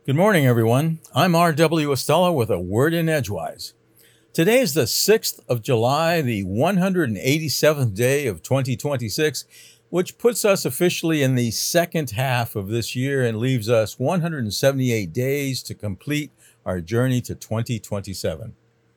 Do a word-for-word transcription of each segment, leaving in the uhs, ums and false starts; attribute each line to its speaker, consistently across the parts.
Speaker 1: Good morning, everyone. I'm R W. Estella with a word in Edgewise. Today is the sixth of July, the one hundred eighty-seventh day of twenty twenty-six, which puts us officially in the second half of this year and leaves us one hundred seventy-eight days to complete our journey to twenty twenty-seven.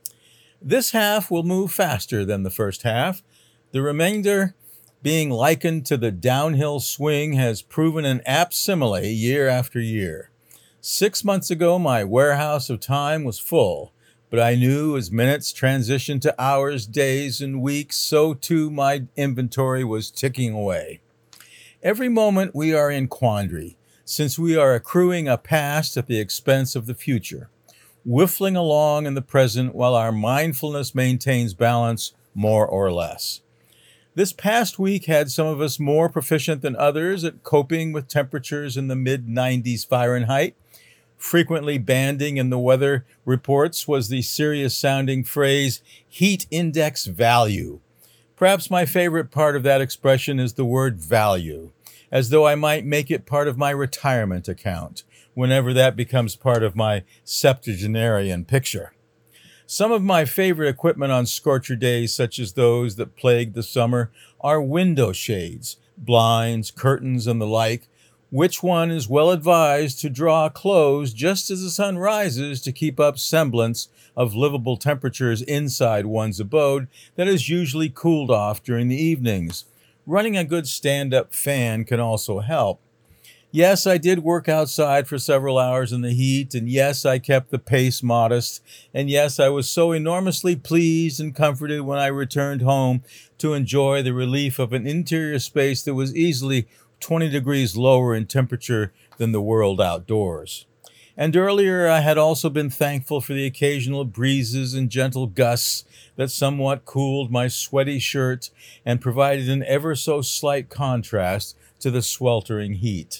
Speaker 1: This half will move faster than the first half. The remainder, being likened to the downhill swing, has proven an apt simile year after year. Six months ago, my warehouse of time was full, but I knew as minutes transitioned to hours, days, and weeks, so too my inventory was ticking away. Every moment we are in quandary, since we are accruing a past at the expense of the future, whiffling along in the present while our mindfulness maintains balance more or less. This past week had some of us more proficient than others at coping with temperatures in the mid nineties Fahrenheit. Frequently banding in the weather reports was the serious-sounding phrase, heat index value. Perhaps my favorite part of that expression is the word value, as though I might make it part of my retirement account, whenever that becomes part of my septuagenarian picture. Some of my favorite equipment on scorcher days, such as those that plague the summer, are window shades, blinds, curtains, and the like. Which one is well advised to draw close just as the sun rises to keep up semblance of livable temperatures inside one's abode that is usually cooled off during the evenings. Running a good stand-up fan can also help. Yes, I did work outside for several hours in the heat, and yes, I kept the pace modest, and yes, I was so enormously pleased and comforted when I returned home to enjoy the relief of an interior space that was easily twenty degrees lower in temperature than the world outdoors. And earlier, I had also been thankful for the occasional breezes and gentle gusts that somewhat cooled my sweaty shirt and provided an ever so slight contrast to the sweltering heat.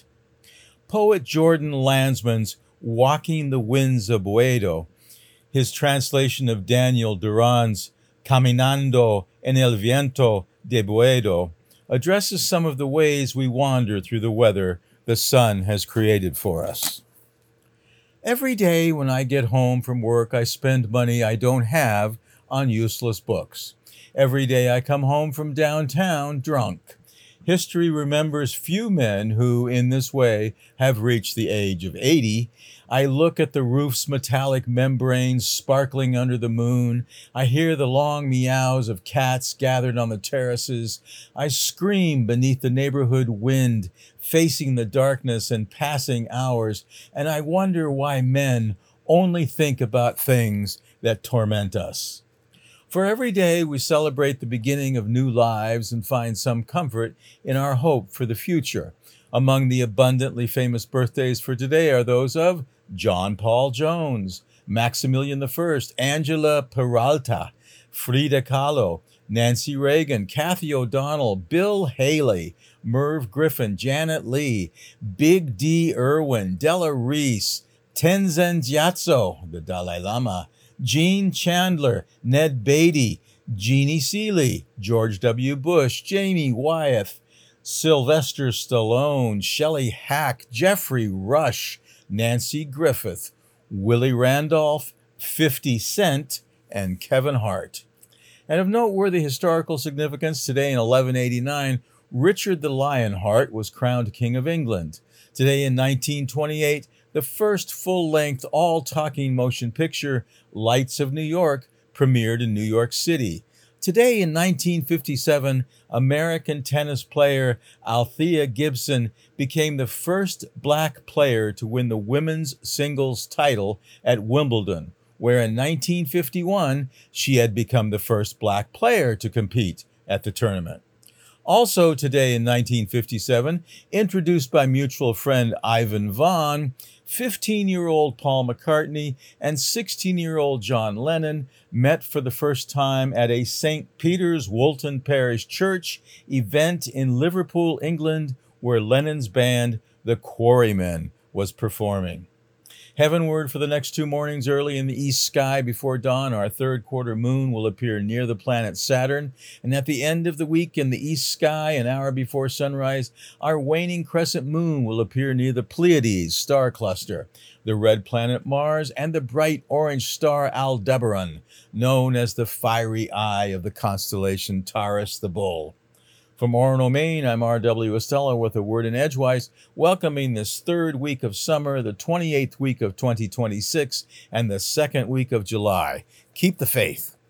Speaker 1: Poet Jordan Landsman's Walking the Winds of Boedo, his translation of Daniel Duran's Caminando en el Viento de Boedo, addresses some of the ways we wander through the weather the sun has created for us. Every day when I get home from work, I spend money I don't have on useless books. Every day I come home from downtown drunk. History remembers few men who, in this way, have reached the age of eighty. I look at the roof's metallic membranes sparkling under the moon. I hear the long meows of cats gathered on the terraces. I scream beneath the neighborhood wind, facing the darkness and passing hours, and I wonder why men only think about things that torment us. For every day we celebrate the beginning of new lives and find some comfort in our hope for the future. Among the abundantly famous birthdays for today are those of John Paul Jones, Maximilian the First, Angela Peralta, Frida Kahlo, Nancy Reagan, Kathy O'Donnell, Bill Haley, Merv Griffin, Janet Leigh, Big D. Irwin, Della Reese, Tenzin Gyatso, the Dalai Lama, Gene Chandler, Ned Beatty, Jeannie Seeley, George W. Bush, Jamie Wyeth, Sylvester Stallone, Shelley Hack, Jeffrey Rush, Nancy Griffith, Willie Randolph, fifty Cent, and Kevin Hart. And of noteworthy historical significance, today in eleven eighty-nine, Richard the Lionheart was crowned King of England. Today in nineteen twenty-eight, the first full-length, all-talking motion picture, Lights of New York, premiered in New York City. Today in nineteen fifty-seven, American tennis player Althea Gibson became the first black player to win the women's singles title at Wimbledon, where in nineteen fifty-one, she had become the first black player to compete at the tournament. Also today in nineteen fifty-seven, introduced by mutual friend Ivan Vaughn, fifteen-year-old Paul McCartney and sixteen-year-old John Lennon met for the first time at a Saint Peter's Woolton Parish Church event in Liverpool, England, where Lennon's band, the Quarrymen, was performing. Heavenward for the next two mornings, early in the east sky before dawn, our third quarter moon will appear near the planet Saturn. And at the end of the week in the east sky, an hour before sunrise, our waning crescent moon will appear near the Pleiades star cluster, the red planet Mars, and the bright orange star Aldebaran, known as the fiery eye of the constellation Taurus the Bull. From Orono, Maine, I'm R W Estella with a word in Edgewise, welcoming this third week of summer, the twenty-eighth week of twenty twenty-six, and the second week of July. Keep the faith.